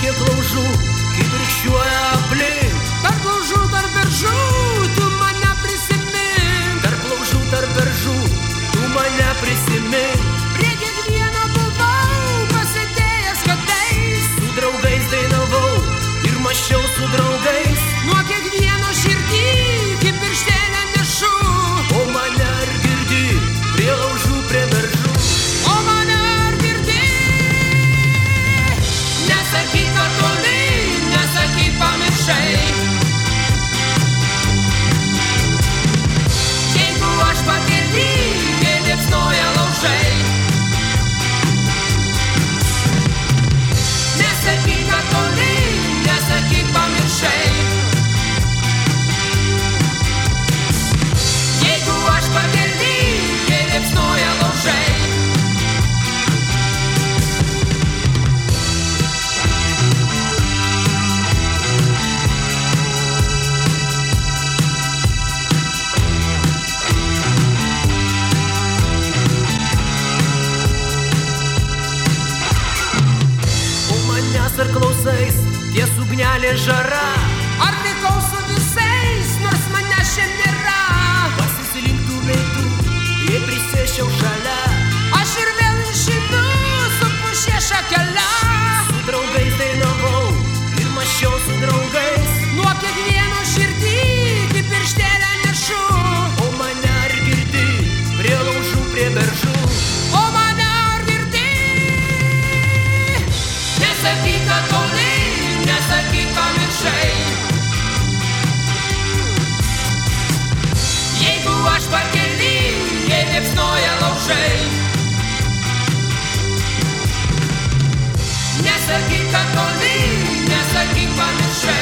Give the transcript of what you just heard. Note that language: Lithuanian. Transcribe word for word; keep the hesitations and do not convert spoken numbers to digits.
kiek laužų, kibirkščiuoja aplink. Tarp laužų, tarp beržų, tu mane prisimink. Tarp laužų, tarp beržų, tu mane prisimink. Prie kiekvieno buvau pasėdėjęs kadais. Su draugais dainavau ir mąsčiau su draugais. Nuo kiekvieno širdį kibirkštėlę nešu. O mane ar girdi prie laužų, prie beržų? O mane ar girdi? Nesakyk, kad toli, nesakyk, pamiršai. Jeigu aš pakėlį, kai liepsnoja laužai. Nesakyk, kad toli, nesakyk, pamiršai. Jeigu aš pakėlį, kai liepsnoja laužai. Ar klausais, ties ugnelė žara? Ar likau su visais, nors mane šiandien nėra? Pasislinktumei tu, jei prisėsčiau šalia. Aš ir vėl išeinu su pušė šakele. Su draugais dainavau ir mąsčiau su draugais. Nuo kiekvieno širdį kibirkštėlę nešu. O mane ar girdi prie laužų, prie beržų? O mane ar girdi? Nesakyk, kad toli, nesakyk, pamiršai. Jeigu aš pakėlį, jei liepsnoja laužai. Nesakyk, kad toli, nesakyk, pamiršai.